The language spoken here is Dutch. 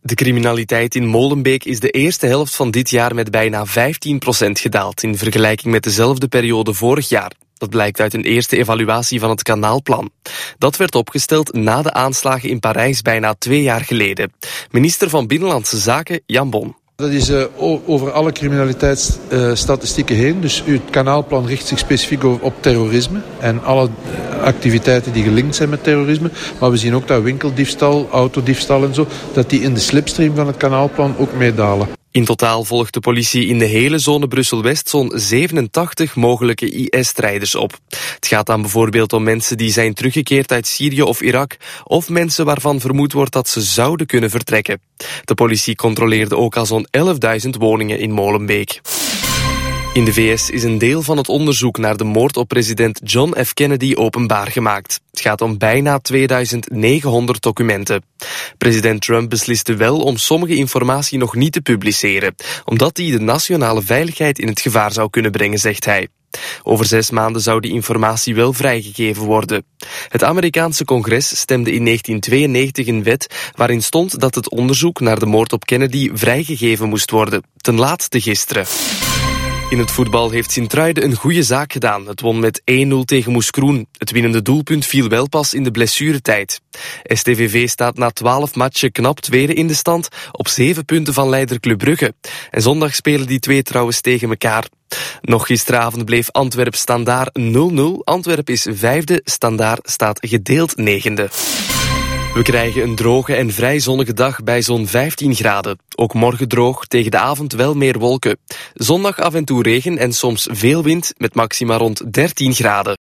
De criminaliteit in Molenbeek is de eerste helft van dit jaar met bijna 15% gedaald in vergelijking met dezelfde periode vorig jaar. Dat blijkt uit een eerste evaluatie van het Kanaalplan. Dat werd opgesteld na de aanslagen in Parijs bijna 2 jaar geleden. Minister van Binnenlandse Zaken Jan Bon. Dat is over alle criminaliteitsstatistieken heen. Dus het Kanaalplan richt zich specifiek op terrorisme en alle activiteiten die gelinkt zijn met terrorisme. Maar we zien ook dat winkeldiefstal, autodiefstal en zo, dat die in de slipstream van het Kanaalplan ook meedalen. In totaal volgt de politie in de hele zone Brussel-West zo'n 87 mogelijke IS-strijders op. Het gaat dan bijvoorbeeld om mensen die zijn teruggekeerd uit Syrië of Irak, of mensen waarvan vermoed wordt dat ze zouden kunnen vertrekken. De politie controleerde ook al zo'n 11.000 woningen in Molenbeek. In de VS is een deel van het onderzoek naar de moord op president John F. Kennedy openbaar gemaakt. Het gaat om bijna 2900 documenten. President Trump besliste wel om sommige informatie nog niet te publiceren, omdat die de nationale veiligheid in het gevaar zou kunnen brengen, zegt hij. Over 6 maanden zou die informatie wel vrijgegeven worden. Het Amerikaanse congres stemde in 1992 een wet waarin stond dat het onderzoek naar de moord op Kennedy vrijgegeven moest worden, ten laatste gisteren. In het voetbal heeft Sint-Truiden een goede zaak gedaan. Het won met 1-0 tegen Moeskroen. Het winnende doelpunt viel wel pas in de blessuretijd. STVV staat na 12 matchen knap tweede in de stand, op 7 punten van leider Club Brugge. En zondag spelen die twee trouwens tegen elkaar. Nog gisteravond bleef Antwerp Standaard 0-0. Antwerp is 5e, Standaard staat gedeeld 9e. We krijgen een droge en vrij zonnige dag bij zo'n 15 graden. Ook morgen droog, tegen de avond wel meer wolken. Zondag af en toe regen en soms veel wind met maxima rond 13 graden.